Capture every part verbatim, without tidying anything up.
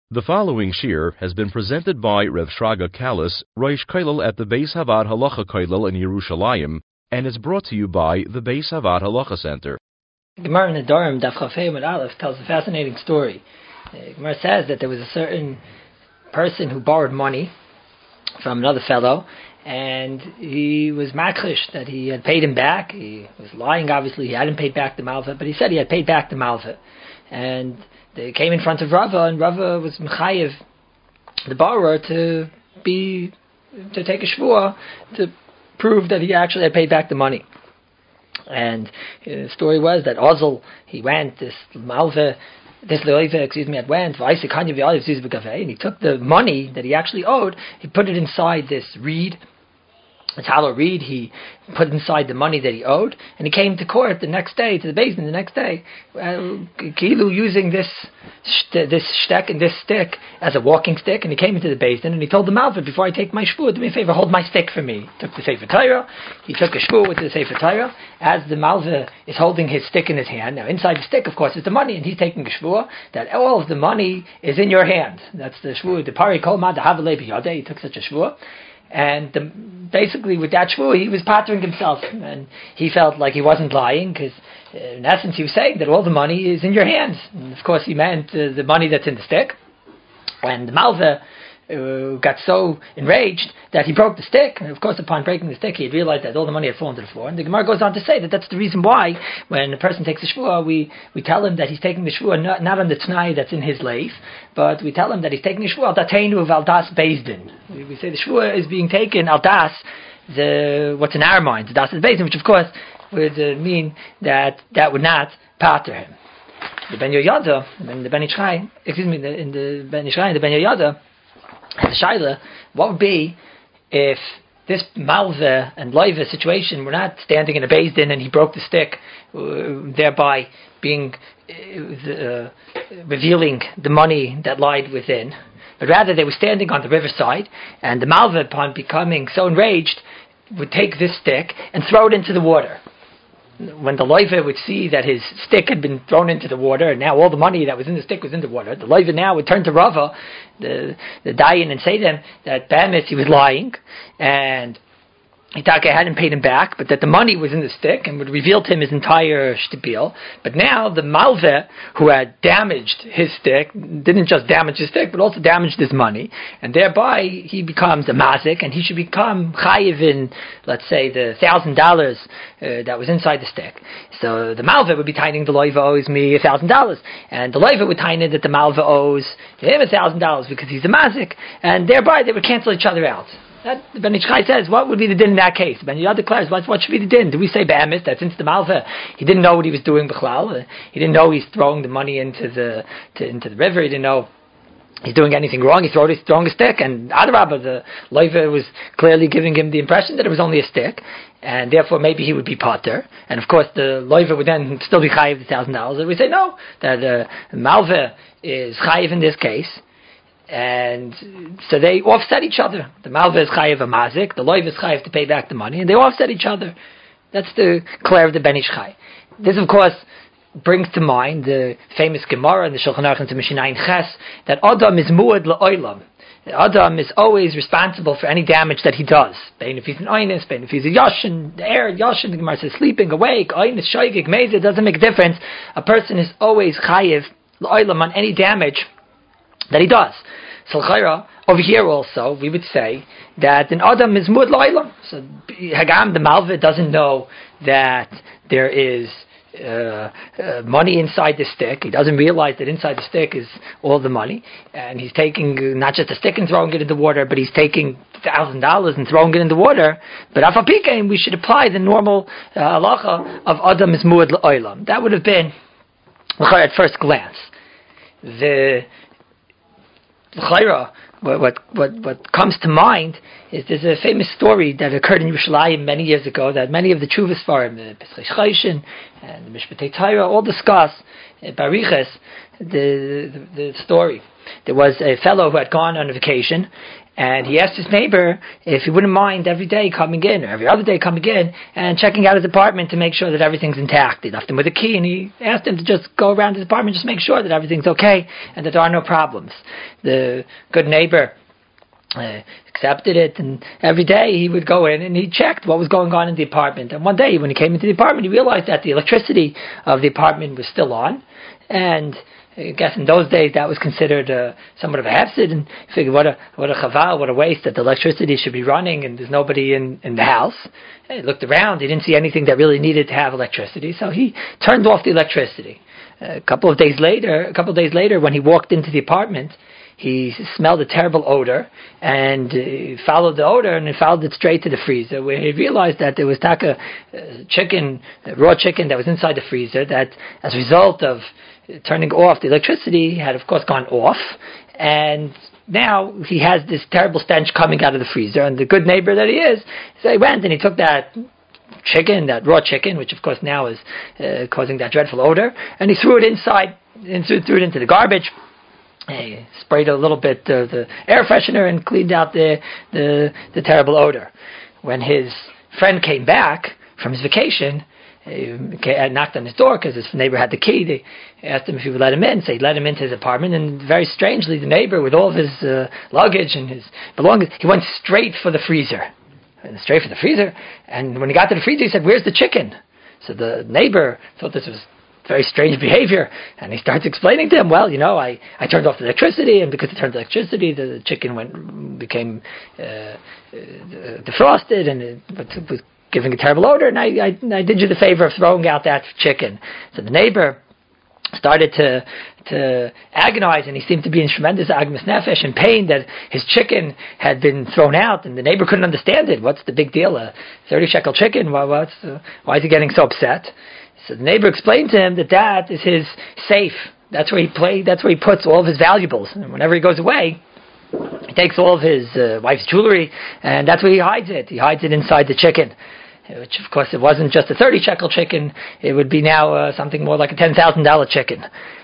The following shir has been presented by Rev Shraga Kalis, Rosh Kollel at the Beis Havad Halacha Kollel in Yerushalayim, and is brought to you by the Beis Havad Halacha Center. Gemara in the Dorim, Daf Chafei Amud Aleph, tells a fascinating story. Uh, Gemara says that there was a certain person who borrowed money from another fellow, and he was makrish that he had paid him back. He was lying, obviously. He hadn't paid back the malva, but he said he had paid back the malva. And they came in front of Rava, and Rava was mechayev the borrower to be to take a shvua to prove that he actually had paid back the money. And the story was that Ozel, he went, this malva, this loiva, excuse me, had went, and he took the money that he actually owed, he put it inside this reed, a tallow reed, he put inside the money that he owed, and he came to court the next day, to the basement the next day, uh, Kilu using this sh- this shtek and this stick as a walking stick, and he came into the basement and he told the malva, before I take my shvur, do me a favor, hold my stick for me. He took the Sefer Torah, he took a shvur with the Sefer Torah, as the malva is holding his stick in his hand. Now inside the stick, of course, is the money, and he's taking a shvur that all of the money is in your hand. That's the shvur, the pari kol ma dahavale biyadeh, he took such a shvur. And the, basically with that shvur, he was pattering himself, and he felt like he wasn't lying, because uh, in essence he was saying that all the money is in your hands. And of course he meant uh, the money that's in the stick. And the malva uh, got so enraged that he broke the stick, and of course upon breaking the stick he had realized that all the money had fallen to the floor. And the Gemara goes on to say that that's the reason why when a person takes a shvur, we, we tell him that he's taking the shvur not, not on the t'nai that's in his leif, but we tell him that he's taking the shvur al dateinu of al das bezdin. We, we say the shvur is being taken al das, the what's in our minds, the das is bezdin, which of course would uh, mean that that would not pater him. The Ben Yoyada, in the Ben Ish Chai, excuse me, the, in the Ben Ish Chai, the Ben Yoyada, the Shaila, what would be if this malva and loiva situation were not standing in a beis din and he broke the stick, uh, thereby being uh, uh, revealing the money that lied within, but rather they were standing on the riverside, and the malva, upon becoming so enraged, would take this stick and throw it into the water. When the loiva would see that his stick had been thrown into the water, and now all the money that was in the stick was in the water, the loiva now would turn to Rava, the the dayan, and say to him that Bamis, he was lying, and Itake hadn't paid him back, but that the money was in the stick, and would reveal to him his entire shtibil. But now the malve, who had damaged his stick, didn't just damage his stick, but also damaged his money, and thereby he becomes a mazik, and he should become chayiv in, let's say, the thousand dollars uh, that was inside the stick. So the malve would be taining the loiva owes me a thousand dollars, and the loiva would taine that the malve owes him a thousand dollars because he's a mazik, and thereby they would cancel each other out. That, Ben Ish Chai says, what would be the din in that case? Ben Yoyada declares, what, what should be the din? Do we say be'emes that since the malva, he didn't know what he was doing b'chlal, uh, he didn't know he's throwing the money into the to, into the river, he didn't know he's doing anything wrong, he throwed his throwing a stick, and Adarabba, the loiva was clearly giving him the impression that it was only a stick, and therefore maybe he would be potter, and of course the loiva would then still be chayiv the thousand dollars. And we say no, that uh, malva is chayiv in this case. And so they offset each other. The malva is chayiv a mazik, the loiv is chayiv to pay back the money, and they offset each other. That's the clear of the Ben Ish Chai. This, of course, brings to mind the famous Gemara in the Shulchan Aruch and Mishnah Ches that Adam is muad la'olam. Adam is always responsible for any damage that he does. Bein if he's an oinus, bein if he's a yashin, the air yashin, the Gemara says sleeping, awake, oinus, shoygig, mezid, it doesn't make a difference. A person is always chayiv la'olam on any damage that he does. So over here also, we would say that an Adam is mud lo'ilam. So Hagam, the malva, doesn't know that there is uh, uh, money inside the stick. He doesn't realize that inside the stick is all the money. And he's taking not just a stick and throwing it in the water, but he's taking one thousand dollars and throwing it in the water. But afapikein, we should apply the normal uh, halacha of Adam is mud lo'ilam. That would have been at first glance. The What, what what what comes to mind is there's a famous story that occurred in Yerushalayim many years ago that many of the Chuvas Farim, the Pesach Chayshin and the Mishpatei Torah, all discuss uh, Bariches the, the the story. There was a fellow who had gone on a vacation, And he asked his neighbor if he wouldn't mind every day coming in, or every other day coming in, and checking out his apartment to make sure that everything's intact. He left him with a key, and he asked him to just go around his apartment, just make sure that everything's okay, and that there are no problems. The good neighbor Uh, accepted it, and every day he would go in and he checked what was going on in the apartment. And one day when he came into the apartment, he realized that the electricity of the apartment was still on, and I guess in those days that was considered uh, somewhat of a hefsid, and he figured what a what a chaval, what a waste that the electricity should be running and there's nobody in, in the house. And he looked around, he didn't see anything that really needed to have electricity, so he turned off the electricity. Uh, a couple of days later, a couple of days later, when he walked into the apartment, he smelled a terrible odor, and he followed the odor, and he followed it straight to the freezer, where he realized that there was taka uh, chicken, uh, raw chicken that was inside the freezer, that as a result of turning off the electricity had of course gone off, and now he has this terrible stench coming out of the freezer. And the good neighbor that he is, so he went and he took that chicken, that raw chicken, which of course now is uh, causing that dreadful odor, and he threw it inside, and threw it into the garbage. He sprayed a little bit of the air freshener and cleaned out the, the the terrible odor. When his friend came back from his vacation, he knocked on his door because his neighbor had the key. They asked him if he would let him in, so he let him into his apartment, and very strangely, the neighbor, with all of his uh, luggage and his belongings, he went straight for the freezer. And straight for the freezer, and when he got to the freezer, he said, "Where's the chicken?" So the neighbor thought this was very strange behavior, and he starts explaining to him, well, you know, I, I turned off the electricity, and because it turned the electricity, the, the chicken went became uh, uh, defrosted, and it was giving a terrible odor, and I, I, I did you the favor of throwing out that chicken. So the neighbor started to to agonize, and he seemed to be in tremendous agmas nefesh, in pain that his chicken had been thrown out, and the neighbor couldn't understand it. What's the big deal? A thirty shekel chicken? Why, what's, uh, why is he getting so upset? So the neighbor explained to him that that is his safe. That's where he play. That's where he puts all of his valuables. And whenever he goes away, he takes all of his uh, wife's jewelry, and that's where he hides it. He hides it inside the chicken, which of course it wasn't just a thirty shekel chicken. It would be now uh, something more like a ten thousand dollar chicken.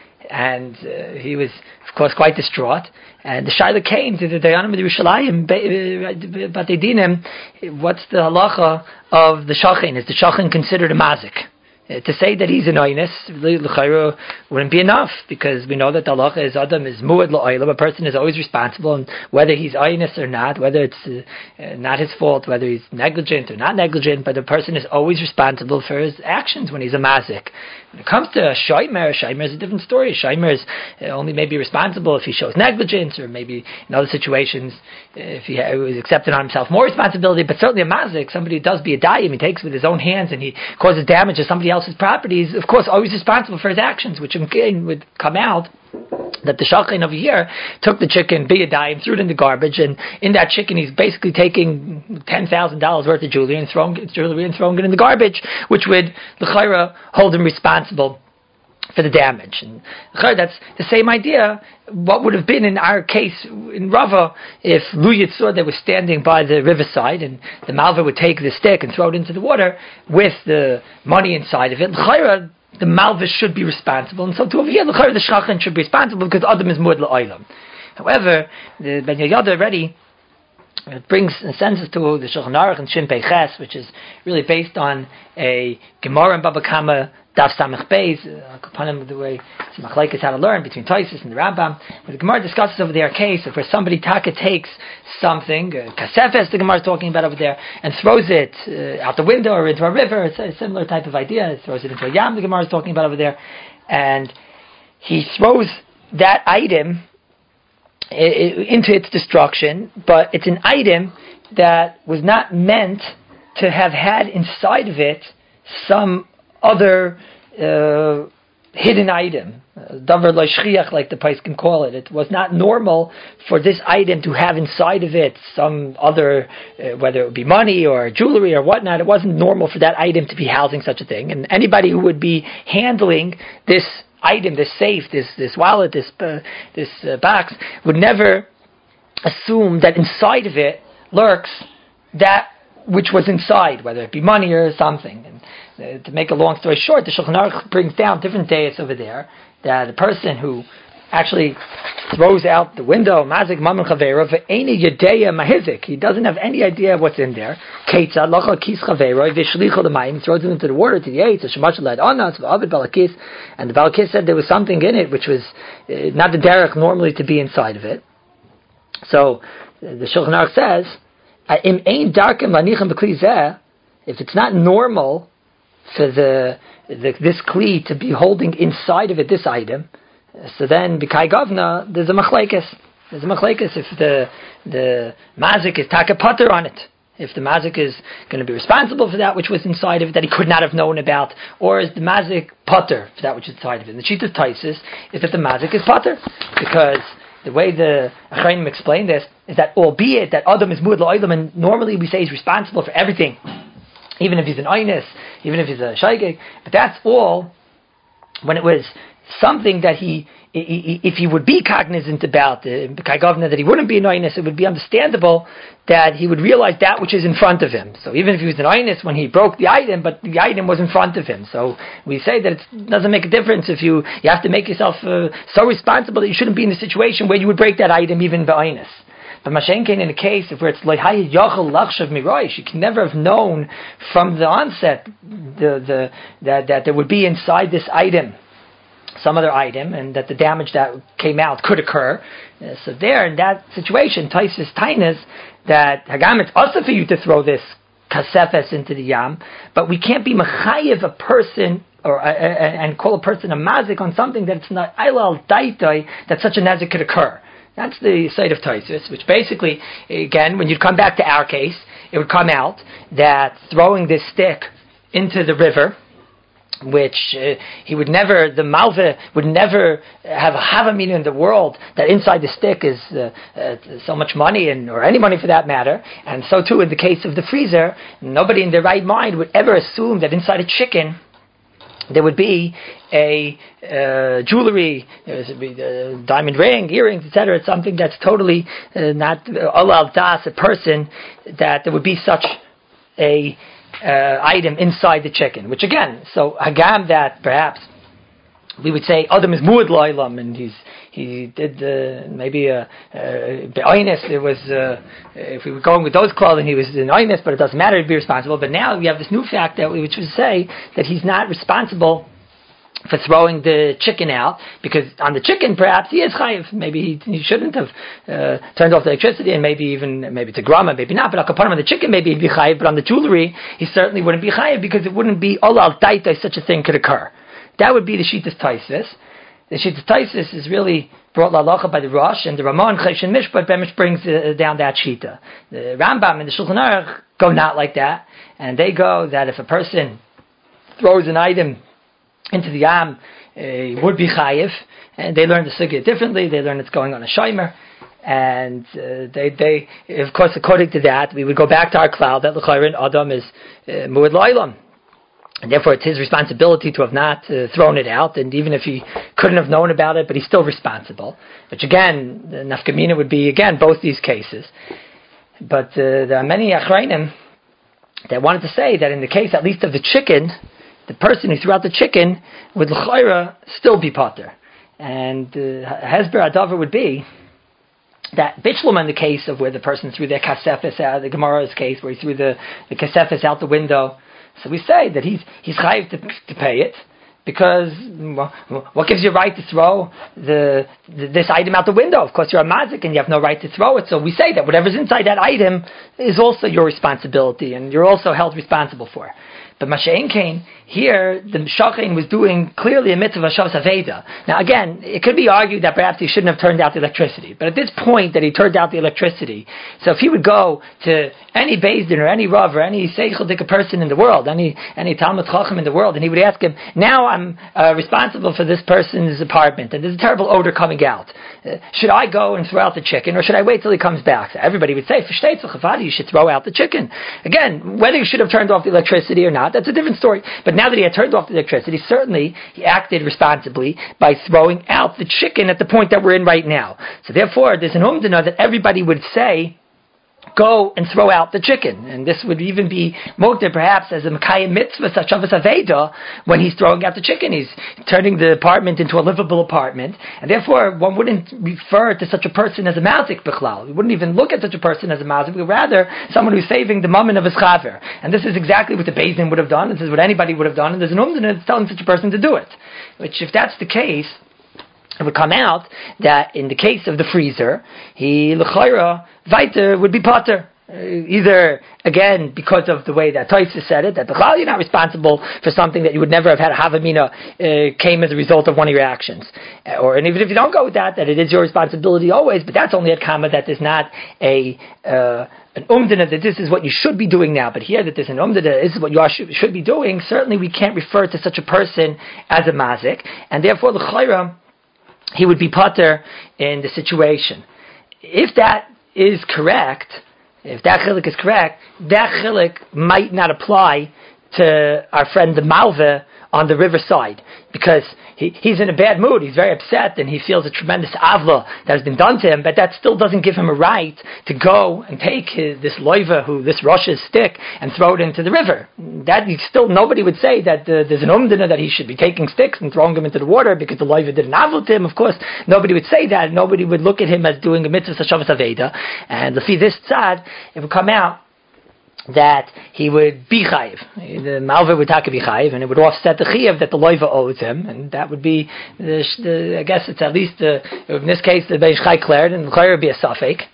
And uh, he was, of course, quite distraught. And the Shaila came to the Dayanim of Yerushalayim, but they din him. What's the halacha of the shachin? Is the shachin considered a mazik? Uh, to say that he's an oinus, l'chayra, wouldn't be enough, because we know that the halacha is Adam is muad l'oilam, a person is always responsible, and whether he's oinus or not, whether it's uh, uh, not his fault, whether he's negligent or not negligent, but the person is always responsible for his actions when he's a mazik. When it comes to a shaymer, shaymer is a different story. Shaymer is uh, only maybe responsible if he shows negligence, or maybe in other situations, uh, if he ha- was accepted on himself more responsibility, but certainly a mazik, somebody who does be a dayim, he takes with his own hands and he causes damage to somebody else's properties, of course, always responsible for his actions, which again would come out that the shachin over here took the chicken, be a dime, threw it in the garbage, and in that chicken he's basically taking ten thousand dollars worth of jewelry and throwing jewelry and throwing it in the garbage, which would l'chayra hold him responsible for the damage. And that's the same idea. What would have been in our case in Rava if Lu Yitzur was standing by the riverside and the Malva would take the stick and throw it into the water with the money inside of it. L'chayra, the Malva should be responsible, and so too over here, l'chayra, the shachin should be responsible because Adam is muad l'oilam. However, the Ben Yehoyada already it brings a census to the Shulchan Aruch and Shin Pei Ches, which is really based on a Gemara and Baba Kama Daf Samech Beis, upon the way Machlekes how to learn between Tosfos and the Rambam. But the Gemara discusses over there a case of where somebody taka takes something, uh, kasefes the Gemara is talking about over there, and throws it uh, out the window or into a river. It's a similar type of idea. It throws it into a yam, the Gemara is talking about over there, and he throws that item into its destruction, but it's an item that was not meant to have had inside of it some other uh, hidden item, davar lo shchiach, like the Pais can call it. It was not normal for this item to have inside of it some other, uh, whether it would be money or jewelry or whatnot. It wasn't normal for that item to be housing such a thing, and anybody who would be handling this item, this safe, this this wallet, this uh, this uh, box, would never assume that inside of it lurks that which was inside, whether it be money or something. And uh, to make a long story short, the Shulchan Aruch brings down different days over there that a person who actually throws out the window. Mazik mamen chavera ve'eni yedeya mahizik. He doesn't have any idea of what's in there. Ketzad locha kis chavera v'shlicha l'mayim. Throws it into the water to the eitz. Shemash led onas v'avid balakis. And the balakis said there was something in it which was uh, not the derech normally to be inside of it. So the Shulchan Aruch says, "Im ein darkem lanichem b'kli zeh." If it's not normal for the, the this kli to be holding inside of it this item, so then b'kai govna there's a machlekes. There's a machlekes if the the mazik is taka pater on it. If the mazik is going to be responsible for that which was inside of it that he could not have known about, or is the mazik pater for that which is inside of it? And the Shitas Taisus is that the mazik is pater, because the way the Achrayim explain this is that albeit that Adam is muad la'olam, and normally we say he's responsible for everything, even if he's an Einus, even if he's a Shaygeg, but that's all when it was something that he, if he would be cognizant about, the uh, that he wouldn't be an Einus, it would be understandable that he would realize that which is in front of him. So even if he was an Einus when he broke the item, but the item was in front of him. So we say that it doesn't make a difference if you, you have to make yourself uh, so responsible that you shouldn't be in a situation where you would break that item even by Einus. But Mashenkin, in a case of where it's loyhay yachal lachshav miroish, you can never have known from the onset the, the, that, that there would be inside this item some other item, and that the damage that came out could occur. Uh, so there, in that situation, Taisus Tainas, that Hagam, it's also for you to throw this kasefes into the yam, but we can't be mechayev a person or uh, and call a person a mazik on something that's not ilal daitoi, that such a nazik could occur. That's the side of Taisus, which basically, again, when you come back to our case, it would come out that throwing this stick into the river, which uh, he would never, the Malva would never have, have a meaning in the world that inside the stick is uh, uh, so much money, and or any money for that matter. And so too in the case of the freezer, nobody in their right mind would ever assume that inside a chicken there would be a uh, jewelry, a diamond ring, earrings, et cetera. It's something that's totally uh, not alal das, a person, that there would be such a Uh, item inside the chicken, which again, so hagam that perhaps we would say Adam is muad lo'ilam, and he's he did uh, maybe a be'oines. It was uh, if we were going with those clothing, he was an oines, but it doesn't matter to be responsible. But now we have this new fact that we, which would say that he's not responsible for throwing the chicken out, because on the chicken perhaps he is chayiv. Maybe he, he shouldn't have uh, turned off the electricity, and maybe even maybe it's a grama, maybe not. But I'll on the chicken maybe he'd be chayiv, but on the jewelry he certainly wouldn't be chayiv, because it wouldn't be olal daita such a thing could occur. That would be the Shitas Taisus. The Shitas Taisus is really brought lalacha by the Rosh, and the Ramon Cheshen Mishpat Bemish brings uh, down that Shita. The Rambam and the Shulchan Aruch go not like that, and they go that if a person throws an item into the yam, uh, would be chayiv, and they learn the sugya differently. They learn it's going on a shomer, and uh, they, they, of course, according to that, we would go back to our cloud that l'chayrin Adam is muad lo'ilam, and therefore it's his responsibility to have not uh, thrown it out. And even if he couldn't have known about it, but he's still responsible. Which again, the nafkamina would be again both these cases. But uh, there are many achrayim that wanted to say that in the case, at least of the chicken, the person who threw out the chicken would l'chayra still be potter. And uh, Hezber Adavar would be that Bichlum in the case of where the person threw their kasefes out, the Gemara's case where he threw the, the kasefes out the window. So we say that he's he's chayiv to, to pay it, because well, what gives you a right to throw the, the this item out the window? Of course, you're a mazik and you have no right to throw it. So we say that whatever's inside that item is also your responsibility, and you're also held responsible for it. But Mashein Kain, here, the Shachin was doing clearly a mitzvah Shavas Aveda. Now again, it could be argued that perhaps he shouldn't have turned out the electricity. But at this point that he turned out the electricity, so if he would go to any Beis Din or any Rav or any Seichel Dika person in the world, any any Talmud Chacham in the world, and he would ask him, now I'm uh, responsible for this person's apartment, and there's a terrible odor coming out. Uh, should I go and throw out the chicken, or should I wait till he comes back? So everybody would say, you should throw out the chicken. Again, whether you should have turned off the electricity or not, that's a different story. But now that he had turned off the electricity, certainly he acted responsibly by throwing out the chicken at the point that we're in right now. So therefore, there's an umdana that everybody would say go and throw out the chicken. And this would even be moked perhaps as a Mekayim mitzvah, such of a Saveda, when he's throwing out the chicken. He's turning the apartment into a livable apartment. And therefore, one wouldn't refer to such a person as a mazik b'chlal. You wouldn't even look at such a person as a mazik, but rather someone who's saving the mammon of his chaver. And this is exactly what the Beis Din would have done. This is what anybody would have done. And there's an umdana that's telling such a person to do it. Which, if that's the case, it would come out that in the case of the freezer, he l'chayra vayter would be potter. Uh, either, again, because of the way that Tosfos said it, that b'chlal you're not responsible for something that you would never have had a havamina uh, came as a result of one of your actions. Uh, or, and even if you don't go with that, that it is your responsibility always, but that's only a comma that is not a... Uh, an umdana that this is what you should be doing now, but here that there's an umdana, this is what you are, should, should be doing, certainly we can't refer to such a person as a mazik, and therefore l'chayra he would be potter in the situation. If that is correct, if that chilik is correct, that chilik might not apply to our friend the Malva on the riverside, because he, he's in a bad mood, he's very upset, and he feels a tremendous avla that has been done to him, but that still doesn't give him a right to go and take his, this loiva, who this Rosh's stick, and throw it into the river. That still, nobody would say that uh, there's an umdana that he should be taking sticks and throwing them into the water because the loiva did an avla to him. Of course, nobody would say that. Nobody would look at him as doing a mitzvah sashavas aveda, and if this tzad, it would come out that he would be chayiv. The malva would take be chayiv, and it would offset the chayiv that the loiva owes him, and that would be, the, the, I guess it's at least, the, in this case, the Beis Chai declared, and the chayiv would be a safek.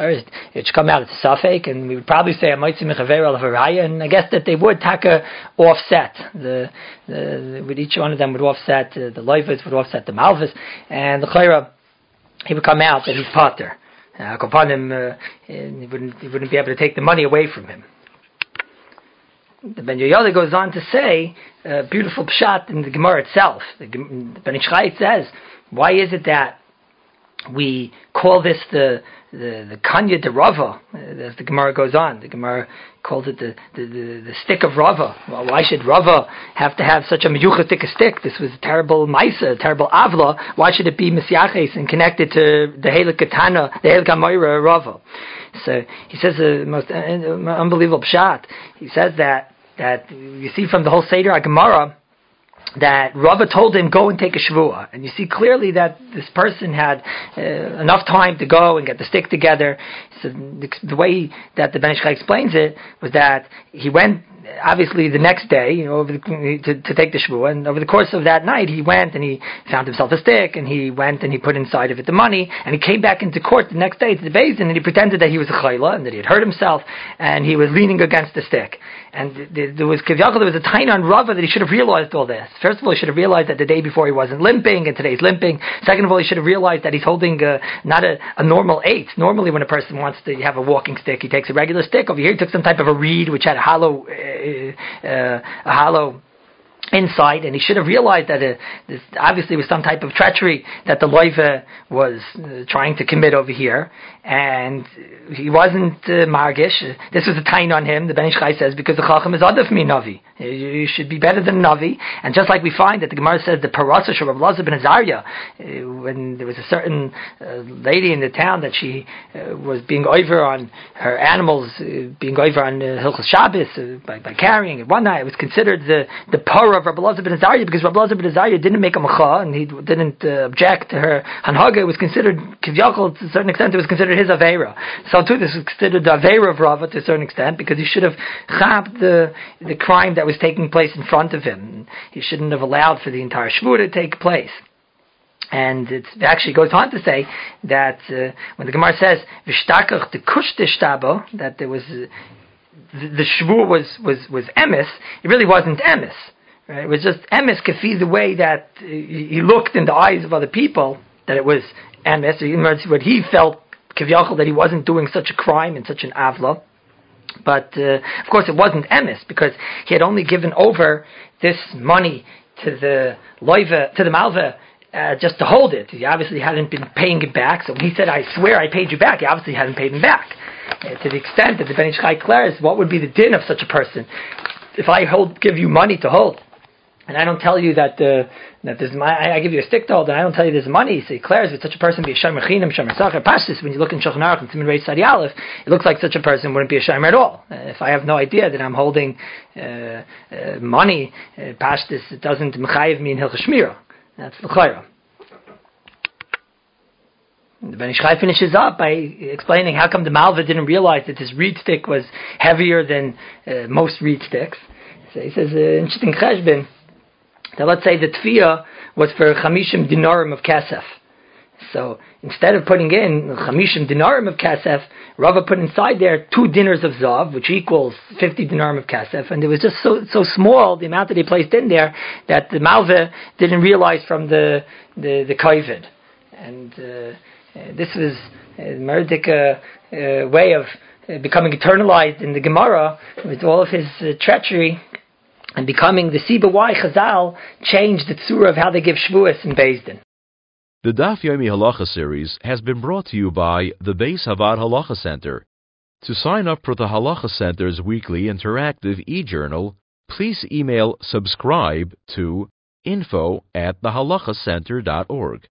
It should come out as a safek, and we would probably say a moitzi mechaver al haraya, and I guess that they would taka offset. The, the with each one of them would offset uh, the loivas would offset the malvas, and the chayiv he would come out that he's potter. Uh, upon him, uh, he wouldn't he wouldn't be able to take the money away from him. The Ben Yoyada goes on to say a beautiful pshat in the Gemara itself. The, the Ben Ish Chai says, why is it that we call this the the, the Kanya de Rava, as the Gemara goes on? The Gemara calls it the, the, the, the stick of Rava. Well, why should Rava have to have such a miyuchatik stick? This was a terrible maisa, a terrible avla. Why should it be Mesiaches and connected to the Helik Katana, the Helik Amoira Rava? So he says the most uh, unbelievable pshat. He says that that you see from the whole Seder Gemara that Rava told him, go and take a shvuah. And you see clearly that this person had uh, enough time to go and get the stick together. So the, the way that the Ben Ish Chai explains it was that he went, obviously the next day, you know, over the, to, to take the shvuah, and over the course of that night he went and he found himself a stick, and he went and he put inside of it the money, and he came back into court the next day to the Beis Din, and he pretended that he was a chayla, and that he had hurt himself, and he was leaning against the stick. And there was there was a tain on Rava that he should have realized all this. First of all, he should have realized that the day before he wasn't limping, and today he's limping. Second of all, he should have realized that he's holding a, not a, a normal eight. Normally when a person wants to have a walking stick, he takes a regular stick. Over here he took some type of a reed which had a hollow uh, uh, a hollow inside, and he should have realized that uh, this obviously was some type of treachery that the loiva was uh, trying to commit over here, and he wasn't uh, margish. This was a tain on him, the Ben Ish Chai says, because the chacham is adif mi navi. You should be better than navi. And just like we find that the Gemara says the parasa of Rav Elazar ben Azariah, uh, when there was a certain uh, lady in the town that she uh, was being over on her animals, uh, being over on uh, Hilchos Shabbos uh, by, by carrying it one night, it was considered the the para of Rav Elazar ben Azariah, because Rav Elazar ben Azariah didn't make a macha, and he didn't uh, object to her hanhaga. It was considered kivyachol, to a certain extent it was considered his aveira. So too this was considered the aveira of Rava to a certain extent, because he should have chapped the the crime that was taking place in front of him. He shouldn't have allowed for the entire shvur to take place. And it actually goes on to say that uh, when the Gemara says v'shtakach the kush tishtabo, that there was uh, the, the shvur was was was emes, it really wasn't emes. Right? It was just emes kafi, the way that uh, he looked in the eyes of other people, that it was emes. What he felt kivyachol, that he wasn't doing such a crime and such an avla. But uh, of course it wasn't emes, because he had only given over this money to the loiva, to the malva, uh, just to hold it. He obviously hadn't been paying it back. So when he said, "I swear I paid you back," he obviously hadn't paid him back. Uh, to the extent that the Ben Ish Chai declares, what would be the din of such a person? If I hold, give you money to hold, and I don't tell you that uh, that there's my, I give you a stick to hold, and I don't tell you there's money. So he declares that such a person be a shomer chinam, shomer sacher. Pashtus, when you look in Shulchan Aruch and Siman Reish Sadi Aleph, it looks like such a person wouldn't be a shomer at all. Uh, if I have no idea that I'm holding uh, uh, money, uh, Pashtus, it doesn't mechayev me in Hilchos Shmira. That's the chayra. The Ben Ish Chai finishes up by explaining how come the Malva didn't realize that this reed stick was heavier than uh, most reed sticks. So he says, uh, interesting cheshbon. Now let's say the tefiyah was for chamishim dinarim of kasef. So instead of putting in chamishim dinarim of kasef, Rava put inside there two dinars of zav, which equals fifty dinarim of kasef, and it was just so so small, the amount that he placed in there, that the Malva didn't realize from the the, the kovid. And uh, uh, this was a Merdik uh, uh, way of uh, becoming eternalized in the Gemara with all of his uh, treachery, and becoming the Siba why Chazal changed the tzura of how they give Shvuas in Beis Din. The Daf Yomi Halacha series has been brought to you by the Beis Havad Halacha Center. To sign up for the Halacha Center's weekly interactive e-journal, please email subscribe to info at the halacha center dot org.